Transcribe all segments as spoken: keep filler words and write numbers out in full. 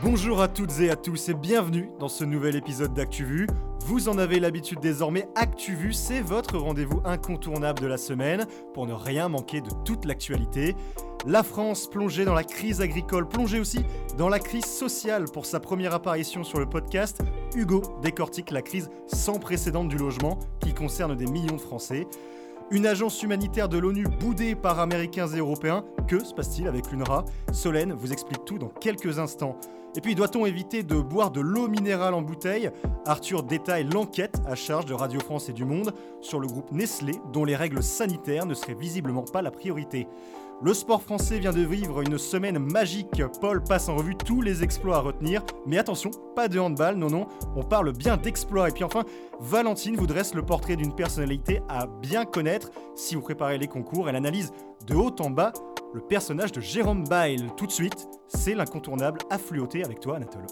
Bonjour à toutes et à tous et bienvenue dans ce nouvel épisode d'ActuVu. Vous en avez l'habitude désormais, ActuVu, c'est votre rendez-vous incontournable de la semaine pour ne rien manquer de toute l'actualité. La France plongée dans la crise agricole, plongée aussi dans la crise sociale. Pour sa première apparition sur le podcast, Hugo décortique la crise sans précédent du logement qui concerne des millions de Français. Une agence humanitaire de l'ONU boudée par Américains et Européens, que se passe-t-il avec l'UNRWA ? Solène vous explique tout dans quelques instants. Et puis, doit-on éviter de boire de l'eau minérale en bouteille ? Arthur détaille l'enquête à charge de Radio France et du Monde sur le groupe Nestlé, dont les règles sanitaires ne seraient visiblement pas la priorité. Le sport français vient de vivre une semaine magique. Paul passe en revue tous les exploits à retenir. Mais attention, pas de handball, non non, on parle bien d'exploits. Et puis enfin, Valentine vous dresse le portrait d'une personnalité à bien connaître. Si vous préparez les concours, elle analyse de haut en bas le personnage de Jérôme Bail. Tout de suite, c'est l'incontournable Affluoté avec toi, Anatole.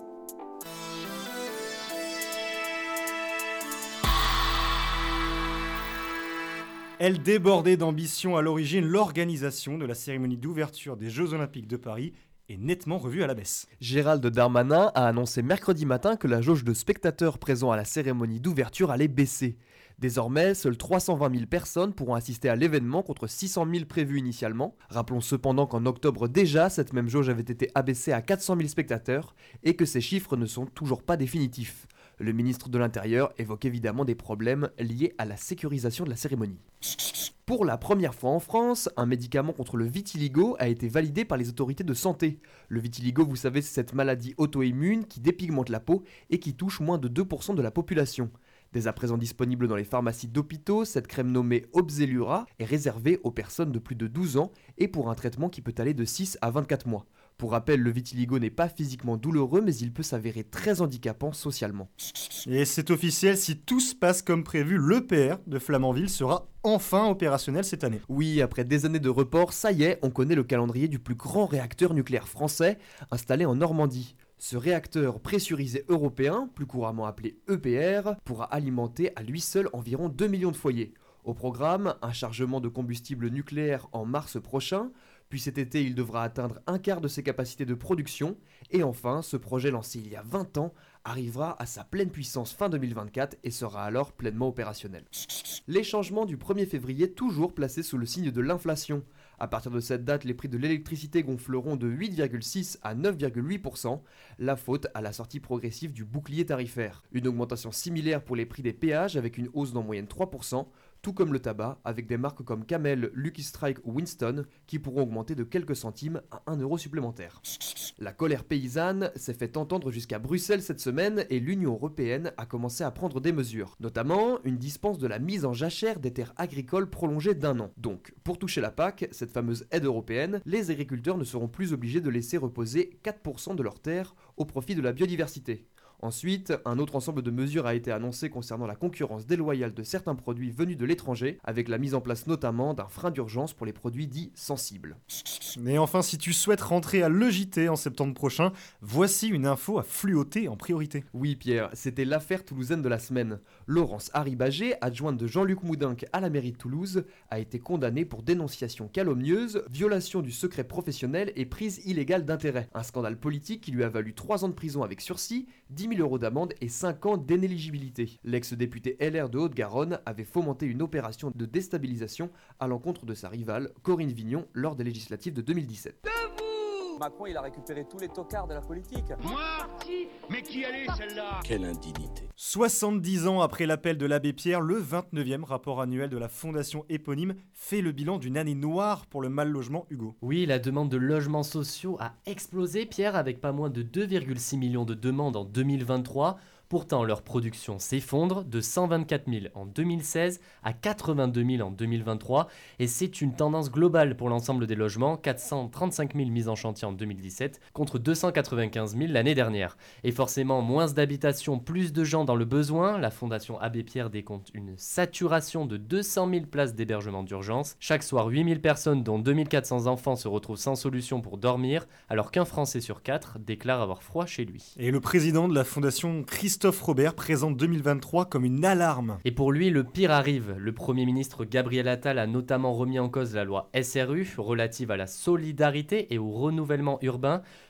Elle débordait d'ambition à l'origine, l'organisation de la cérémonie d'ouverture des Jeux Olympiques de Paris est nettement revue à la baisse. Gérald Darmanin a annoncé mercredi matin que la jauge de spectateurs présents à la cérémonie d'ouverture allait baisser. Désormais, seules trois cent vingt mille personnes pourront assister à l'événement contre six cent mille prévus initialement. Rappelons cependant qu'en octobre déjà, cette même jauge avait été abaissée à quatre cent mille spectateurs et que ces chiffres ne sont toujours pas définitifs. Le ministre de l'Intérieur évoque évidemment des problèmes liés à la sécurisation de la cérémonie. Pour la première fois en France, un médicament contre le vitiligo a été validé par les autorités de santé. Le vitiligo, vous savez, c'est cette maladie auto-immune qui dépigmente la peau et qui touche moins de deux pour cent de la population. Dès à présent disponible dans les pharmacies d'hôpitaux, cette crème nommée Opzelura est réservée aux personnes de plus de douze ans et pour un traitement qui peut aller de six à vingt-quatre mois. Pour rappel, le vitiligo n'est pas physiquement douloureux, mais il peut s'avérer très handicapant socialement. Et c'est officiel, si tout se passe comme prévu, l'E P R de Flamanville sera enfin opérationnel cette année. Oui, après des années de report, ça y est, on connaît le calendrier du plus grand réacteur nucléaire français, installé en Normandie. Ce réacteur pressurisé européen, plus couramment appelé E P R, pourra alimenter à lui seul environ deux millions de foyers. Au programme, un chargement de combustible nucléaire en mars prochain, puis cet été il devra atteindre un quart de ses capacités de production, et enfin, ce projet lancé il y a vingt ans arrivera à sa pleine puissance fin deux mille vingt-quatre et sera alors pleinement opérationnel. Les changements du premier février toujours placés sous le signe de l'inflation. À partir de cette date, les prix de l'électricité gonfleront de huit virgule six à neuf virgule huit pour cent, la faute à la sortie progressive du bouclier tarifaire. Une augmentation similaire pour les prix des péages avec une hausse d'en moyenne trois pour cent, tout comme le tabac avec des marques comme Camel, Lucky Strike ou Winston qui pourront augmenter de quelques centimes à un euro supplémentaire. La colère paysanne s'est fait entendre jusqu'à Bruxelles cette semaine et l'Union européenne a commencé à prendre des mesures, notamment une dispense de la mise en jachère des terres agricoles prolongée d'un an. Donc, pour toucher la P A C, cette fameuse aide européenne, les agriculteurs ne seront plus obligés de laisser reposer quatre pour cent de leurs terres au profit de la biodiversité. Ensuite, un autre ensemble de mesures a été annoncé concernant la concurrence déloyale de certains produits venus de l'étranger, avec la mise en place notamment d'un frein d'urgence pour les produits dits sensibles. Et enfin, si tu souhaites rentrer à l'E J T en septembre prochain, voici une info à fluoter en priorité. Oui Pierre, c'était l'affaire toulousaine de la semaine. Laurence Haribagé, adjointe de Jean-Luc Moudinque à la mairie de Toulouse, a été condamnée pour dénonciation calomnieuse, violation du secret professionnel et prise illégale d'intérêt. Un scandale politique qui lui a valu trois ans de prison avec sursis, dix mille euros d'amende et cinq ans d'inéligibilité. L'ex-député L R de Haute-Garonne avait fomenté une opération de déstabilisation à l'encontre de sa rivale, Corinne Vignon, lors des législatives de deux mille dix-sept. Macron, il a récupéré tous les tocards de la politique. Moi Mais qui allait celle-là? Quelle indignité. soixante-dix ans après l'appel de l'abbé Pierre, le vingt-neuvième rapport annuel de la Fondation éponyme fait le bilan d'une année noire pour le mal-logement, Hugo. Oui, la demande de logements sociaux a explosé, Pierre, avec pas moins de deux virgule six millions de demandes en deux mille vingt-trois. Pourtant, leur production s'effondre de cent vingt-quatre mille en deux mille seize à quatre-vingt-deux mille en deux mille vingt-trois et c'est une tendance globale pour l'ensemble des logements, quatre cent trente-cinq mille mis en chantier en deux mille dix-sept contre deux cent quatre-vingt-quinze mille l'année dernière. Et forcément, moins d'habitations, plus de gens dans le besoin, la Fondation Abbé Pierre décompte une saturation de deux cent mille places d'hébergement d'urgence. Chaque soir, huit mille personnes, dont deux mille quatre cents enfants, se retrouvent sans solution pour dormir, alors qu'un Français sur quatre déclare avoir froid chez lui. Et le président de la Fondation, Christophe Christophe Robert présente deux mille vingt-trois comme une alarme. Et pour lui, le pire arrive. Le Premier ministre Gabriel Attal a notamment remis en cause la loi S R U relative à la solidarité et au renouvellement urbain.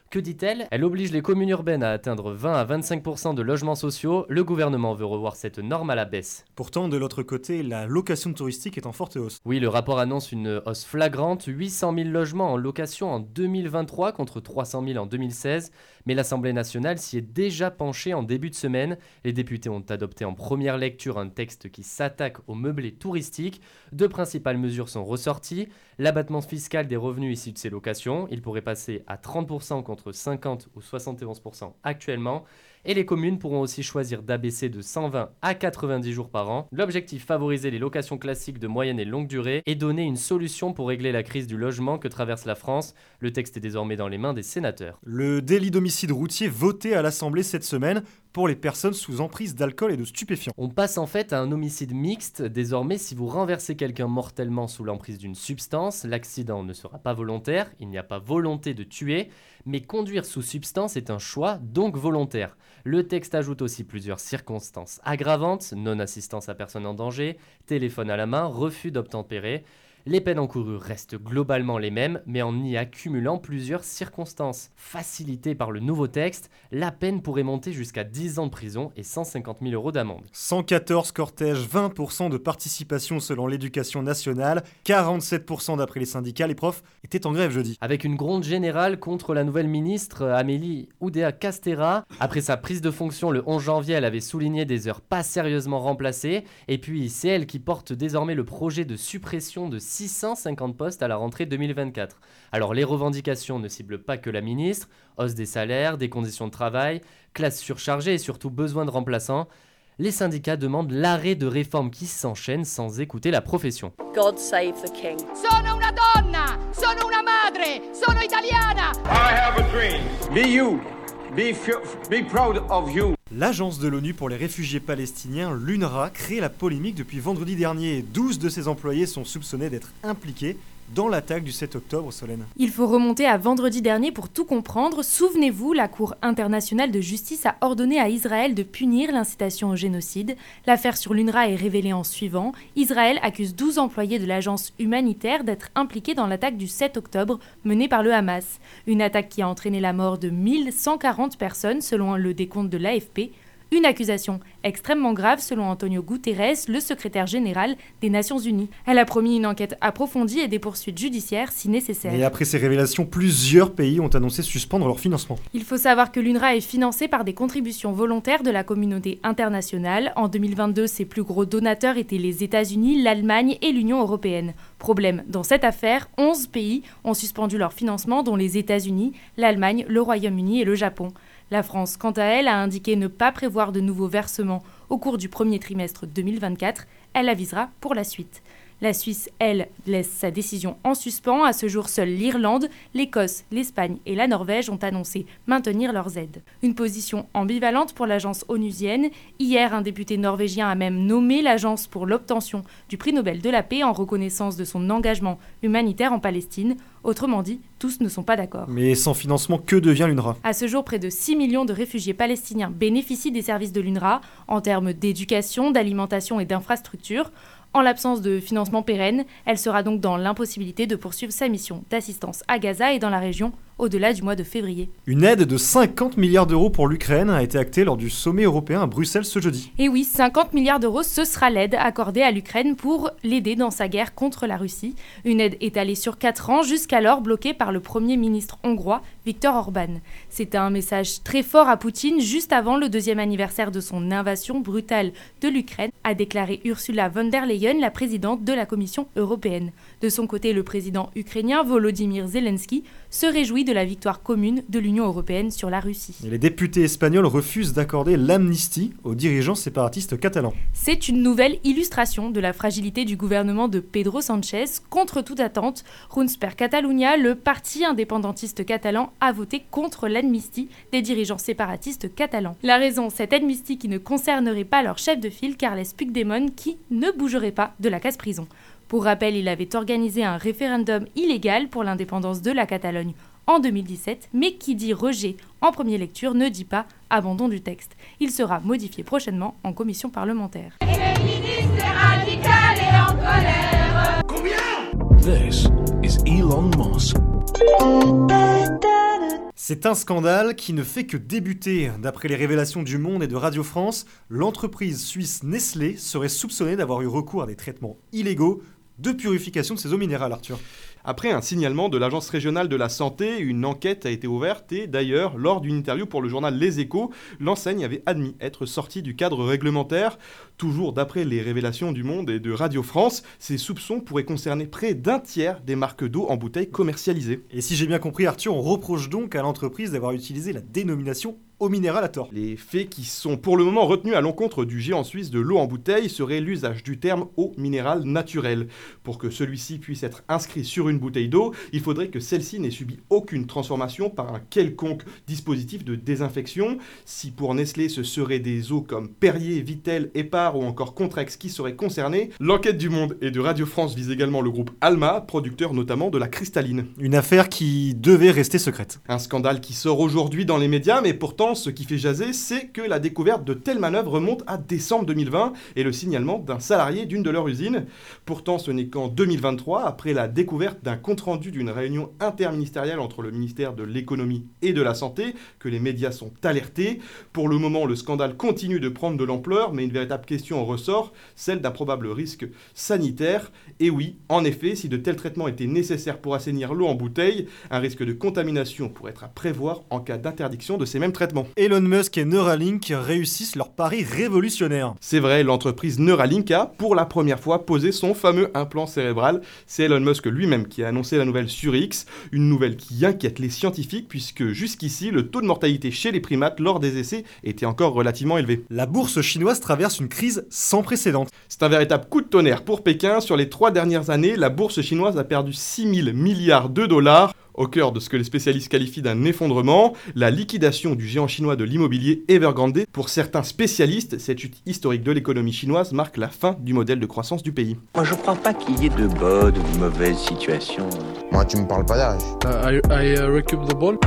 Que dit-elle ? Elle oblige les communes urbaines à atteindre vingt à vingt-cinq pour cent de logements sociaux. Le gouvernement veut revoir cette norme à la baisse. Pourtant, de l'autre côté, la location touristique est en forte hausse. Oui, le rapport annonce une hausse flagrante, huit cent mille logements en location en deux mille vingt-trois contre trois cent mille en deux mille seize. Mais l'Assemblée nationale s'y est déjà penchée en début de semaine. Les députés ont adopté en première lecture un texte qui s'attaque aux meublés touristiques. Deux principales mesures sont ressorties. L'abattement fiscal des revenus issus de ces locations, il pourrait passer à trente pour cent contre cinquante ou soixante et onze pour cent actuellement. Et les communes pourront aussi choisir d'abaisser de cent vingt à quatre-vingt-dix jours par an. L'objectif, favoriser les locations classiques de moyenne et longue durée et donner une solution pour régler la crise du logement que traverse la France. Le texte est désormais dans les mains des sénateurs. Le délit d'homicide routier voté à l'Assemblée cette semaine pour les personnes sous emprise d'alcool et de stupéfiants. On passe en fait à un homicide mixte. Désormais, si vous renversez quelqu'un mortellement sous l'emprise d'une substance, l'accident ne sera pas volontaire, il n'y a pas volonté de tuer, mais conduire sous substance est un choix, donc volontaire. Le texte ajoute aussi plusieurs circonstances aggravantes, non-assistance à personne en danger, téléphone à la main, refus d'obtempérer. Les peines encourues restent globalement les mêmes, mais en y accumulant plusieurs circonstances. Facilitée par le nouveau texte, la peine pourrait monter jusqu'à dix ans de prison et cent cinquante mille euros d'amende. cent quatorze cortèges, vingt pour cent de participation selon l'éducation nationale, quarante-sept pour cent d'après les syndicats, les profs étaient en grève jeudi. Avec une gronde générale contre la nouvelle ministre Amélie Oudéa-Castéra. Après sa prise de fonction le onze janvier, elle avait souligné des heures pas sérieusement remplacées. Et puis c'est elle qui porte désormais le projet de suppression de six cent cinquante postes à la rentrée deux mille vingt-quatre. Alors les revendications ne ciblent pas que la ministre, hausse des salaires, des conditions de travail, classe surchargée et surtout besoin de remplaçants. Les syndicats demandent l'arrêt de réformes qui s'enchaînent sans écouter la profession. God save the king. Sono una donna, sono una madre, sono italiana. I have a dream. Be you. Be, f- be proud of you. L'agence de l'ONU pour les réfugiés palestiniens, l'UNRWA, crée la polémique depuis vendredi dernier. douze de ses employés sont soupçonnés d'être impliqués dans l'attaque du sept octobre, Solène. Il faut remonter à vendredi dernier pour tout comprendre. Souvenez-vous, la Cour internationale de justice a ordonné à Israël de punir l'incitation au génocide. L'affaire sur l'UNRWA est révélée en suivant. Israël accuse douze employés de l'agence humanitaire d'être impliqués dans l'attaque du sept octobre menée par le Hamas. Une attaque qui a entraîné la mort de mille cent quarante personnes selon le décompte de l'A F P. Une accusation extrêmement grave selon Antonio Guterres, le secrétaire général des Nations Unies. Elle a promis une enquête approfondie et des poursuites judiciaires si nécessaire. Et après ces révélations, plusieurs pays ont annoncé suspendre leur financement. Il faut savoir que l'UNRWA est financée par des contributions volontaires de la communauté internationale. En deux mille vingt-deux, ses plus gros donateurs étaient les États-Unis, l'Allemagne et l'Union européenne. Problème, dans cette affaire, onze pays ont suspendu leur financement, dont les États-Unis, l'Allemagne, le Royaume-Uni et le Japon. La France, quant à elle, a indiqué ne pas prévoir de nouveaux versements au cours du premier trimestre deux mille vingt-quatre. Elle avisera pour la suite. La Suisse, elle, laisse sa décision en suspens. À ce jour, seules l'Irlande, l'Écosse, l'Espagne et la Norvège ont annoncé maintenir leurs aides. Une position ambivalente pour l'agence onusienne. Hier, un député norvégien a même nommé l'agence pour l'obtention du prix Nobel de la paix en reconnaissance de son engagement humanitaire en Palestine. Autrement dit, tous ne sont pas d'accord. Mais sans financement, que devient l'UNRWA ? À ce jour, près de six millions de réfugiés palestiniens bénéficient des services de l'UNRWA en termes d'éducation, d'alimentation et d'infrastructures. En l'absence de financement pérenne, elle sera donc dans l'impossibilité de poursuivre sa mission d'assistance à Gaza et dans la région au-delà du mois de février. Une aide de cinquante milliards d'euros pour l'Ukraine a été actée lors du sommet européen à Bruxelles ce jeudi. Et oui, cinquante milliards d'euros, ce sera l'aide accordée à l'Ukraine pour l'aider dans sa guerre contre la Russie. Une aide étalée sur quatre ans, jusqu'alors bloquée par le Premier ministre hongrois, Viktor Orban. C'est un message très fort à Poutine, juste avant le deuxième anniversaire de son invasion brutale de l'Ukraine, a déclaré Ursula von der Leyen, la présidente de la Commission européenne. De son côté, le président ukrainien Volodymyr Zelensky se réjouit de la victoire commune de l'Union européenne sur la Russie. Et les députés espagnols refusent d'accorder l'amnistie aux dirigeants séparatistes catalans. C'est une nouvelle illustration de la fragilité du gouvernement de Pedro Sánchez. Contre toute attente, Junts per Catalunya, le parti indépendantiste catalan, a voté contre l'amnistie des dirigeants séparatistes catalans. La raison, cette amnistie qui ne concernerait pas leur chef de file, Carles Puigdemont, qui ne bougerait pas de la case-prison. Pour rappel, il avait organisé un référendum illégal pour l'indépendance de la Catalogne en deux mille dix-sept, mais qui dit rejet en première lecture ne dit pas abandon du texte. Il sera modifié prochainement en commission parlementaire. Et les ministres radicaux et en colère. Combien ? This is Elon Musk. C'est un scandale qui ne fait que débuter. D'après les révélations du Monde et de Radio France, l'entreprise suisse Nestlé serait soupçonnée d'avoir eu recours à des traitements illégaux de purification de ses eaux minérales, Arthur. Après un signalement de l'Agence régionale de la santé, une enquête a été ouverte et d'ailleurs, lors d'une interview pour le journal Les Échos, l'enseigne avait admis être sortie du cadre réglementaire. Toujours d'après les révélations du Monde et de Radio France, ces soupçons pourraient concerner près d'un tiers des marques d'eau en bouteille commercialisées. Et si j'ai bien compris, Arthur, on reproche donc à l'entreprise d'avoir utilisé la dénomination eau minérale à tort. Les faits qui sont pour le moment retenus à l'encontre du géant suisse de l'eau en bouteille seraient l'usage du terme eau minérale naturelle. Pour que celui-ci puisse être inscrit sur une bouteille d'eau, il faudrait que celle-ci n'ait subi aucune transformation par un quelconque dispositif de désinfection. Si pour Nestlé ce seraient des eaux comme Perrier, Vittel, Épar ou encore Contrex qui seraient concernées, l'enquête du Monde et de Radio France vise également le groupe Alma, producteur notamment de la cristalline. Une affaire qui devait rester secrète. Un scandale qui sort aujourd'hui dans les médias, mais pourtant ce qui fait jaser, c'est que la découverte de telles manœuvres remonte à décembre deux mille vingt et le signalement d'un salarié d'une de leurs usines. Pourtant, ce n'est qu'en deux mille vingt-trois, après la découverte d'un compte-rendu d'une réunion interministérielle entre le ministère de l'économie et de la santé, que les médias sont alertés. Pour le moment, le scandale continue de prendre de l'ampleur, mais une véritable question en ressort, celle d'un probable risque sanitaire. Et oui, en effet, si de tels traitements étaient nécessaires pour assainir l'eau en bouteille, un risque de contamination pourrait être à prévoir en cas d'interdiction de ces mêmes traitements. Elon Musk et Neuralink réussissent leur pari révolutionnaire. C'est vrai, l'entreprise Neuralink a, pour la première fois, posé son fameux implant cérébral. C'est Elon Musk lui-même qui a annoncé la nouvelle sur X, une nouvelle qui inquiète les scientifiques puisque jusqu'ici, le taux de mortalité chez les primates lors des essais était encore relativement élevé. La bourse chinoise traverse une crise sans précédent. C'est un véritable coup de tonnerre pour Pékin. Sur les trois dernières années, la bourse chinoise a perdu six mille milliards de dollars. Au cœur de ce que les spécialistes qualifient d'un effondrement, la liquidation du géant chinois de l'immobilier Evergrande. Pour certains spécialistes, cette chute historique de l'économie chinoise marque la fin du modèle de croissance du pays. Moi, je crois pas qu'il y ait de bonnes ou de mauvaises situations. Moi, tu me parles pas d'âge. Uh, I, I uh, recoup the ball.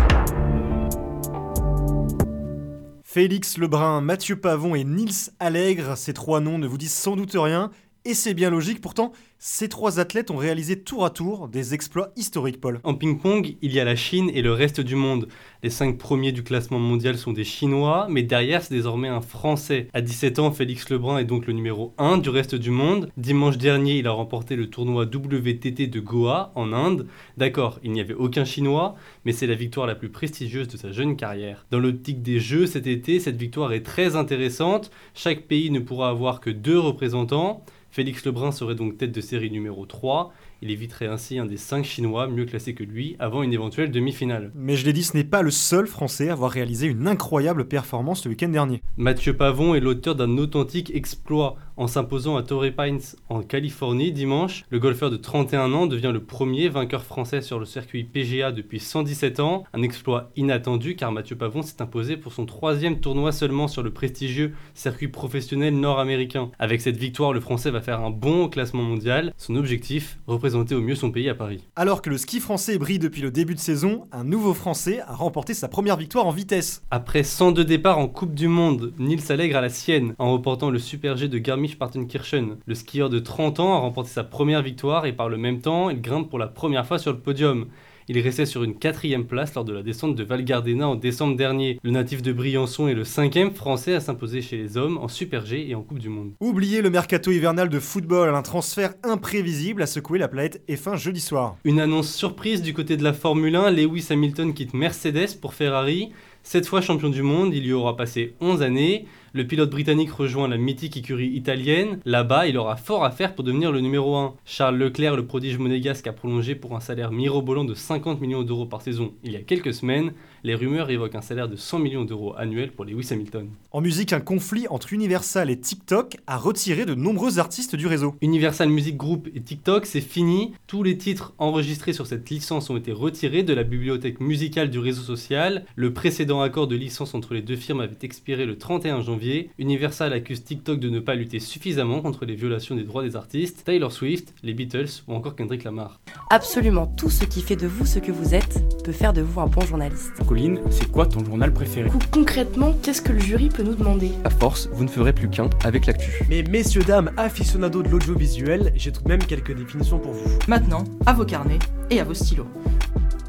Félix Lebrun, Mathieu Pavon et Nils Allègre, ces trois noms ne vous disent sans doute rien, et c'est bien logique, pourtant, ces trois athlètes ont réalisé tour à tour des exploits historiques, Paul. En ping-pong, il y a la Chine et le reste du monde. Les cinq premiers du classement mondial sont des Chinois, mais derrière, c'est désormais un Français. À dix-sept ans, Félix Lebrun est donc le numéro un du reste du monde. Dimanche dernier, il a remporté le tournoi W T T de Goa, en Inde. D'accord, il n'y avait aucun Chinois, mais c'est la victoire la plus prestigieuse de sa jeune carrière. Dans l'optique des Jeux cet été, cette victoire est très intéressante. Chaque pays ne pourra avoir que deux représentants. Félix Lebrun serait donc tête de série numéro trois. Il éviterait ainsi un des cinq Chinois mieux classés que lui avant une éventuelle demi-finale. Mais je l'ai dit, ce n'est pas le seul Français à avoir réalisé une incroyable performance le week-end dernier. Mathieu Pavon est l'auteur d'un authentique exploit. En s'imposant à Torrey Pines en Californie dimanche, le golfeur de trente et un ans devient le premier vainqueur français sur le circuit P G A depuis cent dix-sept ans. Un exploit inattendu car Mathieu Pavon s'est imposé pour son troisième tournoi seulement sur le prestigieux circuit professionnel nord-américain. Avec cette victoire, le Français va faire un bond au classement mondial. Son objectif, représenter au mieux son pays à Paris. Alors que le ski français brille depuis le début de saison, un nouveau Français a remporté sa première victoire en vitesse. Après cent deux départs en Coupe du Monde, Nils Allègre a la sienne en remportant le Super G de Garmisch-Partenkirchen. Le skieur de trente ans a remporté sa première victoire et par le même temps, il grimpe pour la première fois sur le podium. Il restait sur une quatrième place lors de la descente de Val Gardena en décembre dernier. Le natif de Briançon est le cinquième Français à s'imposer chez les hommes en Super G et en Coupe du Monde. Oubliez le mercato hivernal de football, un transfert imprévisible a secoué la planète F un jeudi soir. Une annonce surprise du côté de la Formule un, Lewis Hamilton quitte Mercedes pour Ferrari. Cette fois champion du monde, il y aura passé onze années. Le pilote britannique rejoint la mythique écurie italienne. Là-bas, il aura fort à faire pour devenir le numéro un. Charles Leclerc, le prodige monégasque, a prolongé pour un salaire mirobolant de cinquante millions d'euros par saison il y a quelques semaines. Les rumeurs évoquent un salaire de cent millions d'euros annuels pour Lewis Hamilton. En musique, un conflit entre Universal et TikTok a retiré de nombreux artistes du réseau. Universal Music Group et TikTok, c'est fini. Tous les titres enregistrés sur cette licence ont été retirés de la bibliothèque musicale du réseau social. Le précédent accord de licence entre les deux firmes avait expiré le trente et un janvier. Universal accuse TikTok de ne pas lutter suffisamment contre les violations des droits des artistes. Taylor Swift, les Beatles ou encore Kendrick Lamar. Absolument tout ce qui fait de vous ce que vous êtes peut faire de vous un bon journaliste. Colline, c'est quoi ton journal préféré ? Concrètement, qu'est-ce que le jury peut nous demander ? À force, vous ne ferez plus qu'un avec l'actu. Mais messieurs, dames, aficionados de l'audiovisuel, j'ai tout de même quelques définitions pour vous. Maintenant, à vos carnets et à vos stylos.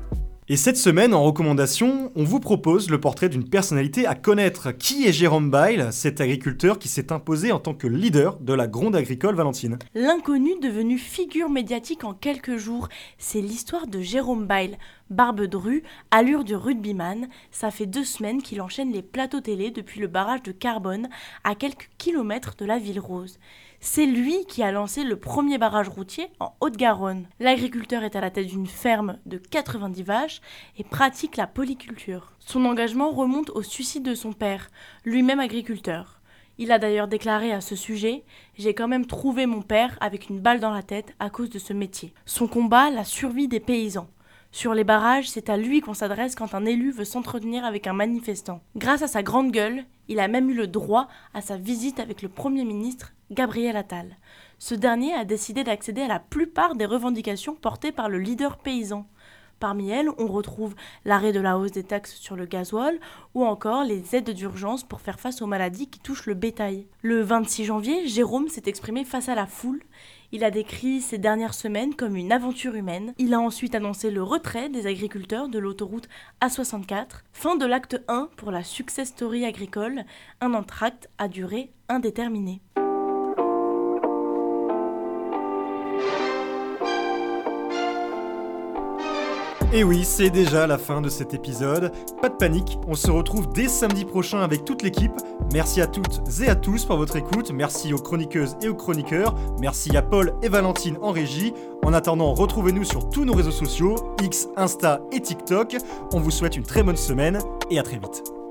Et cette semaine, en recommandation, on vous propose le portrait d'une personnalité à connaître. Qui est Jérôme Bail, cet agriculteur qui s'est imposé en tant que leader de la gronde agricole, Valentine? L'inconnu devenu figure médiatique en quelques jours, c'est l'histoire de Jérôme Bail. Barbe de rue, allure de rugbyman, ça fait deux semaines qu'il enchaîne les plateaux télé depuis le barrage de Carbone, à quelques kilomètres de la Ville Rose. C'est lui qui a lancé le premier barrage routier en Haute-Garonne. L'agriculteur est à la tête d'une ferme de quatre-vingt-dix vaches et pratique la polyculture. Son engagement remonte au suicide de son père, lui-même agriculteur. Il a d'ailleurs déclaré à ce sujet « J'ai quand même trouvé mon père avec une balle dans la tête à cause de ce métier ». Son combat, la survie des paysans. Sur les barrages, c'est à lui qu'on s'adresse quand un élu veut s'entretenir avec un manifestant. Grâce à sa grande gueule, il a même eu le droit à sa visite avec le Premier ministre Gabriel Attal. Ce dernier a décidé d'accéder à la plupart des revendications portées par le leader paysan. Parmi elles, on retrouve l'arrêt de la hausse des taxes sur le gasoil ou encore les aides d'urgence pour faire face aux maladies qui touchent le bétail. Le vingt-six janvier, Jérôme s'est exprimé face à la foule. Il a décrit ces dernières semaines comme une aventure humaine. Il a ensuite annoncé le retrait des agriculteurs de l'autoroute A soixante-quatre, fin de l'acte un pour la Success Story agricole, un entracte à durée indéterminée. Et oui, c'est déjà la fin de cet épisode. Pas de panique, on se retrouve dès samedi prochain avec toute l'équipe. Merci à toutes et à tous pour votre écoute. Merci aux chroniqueuses et aux chroniqueurs. Merci à Paul et Valentine en régie. En attendant, retrouvez-nous sur tous nos réseaux sociaux, X, Insta et TikTok. On vous souhaite une très bonne semaine et à très vite.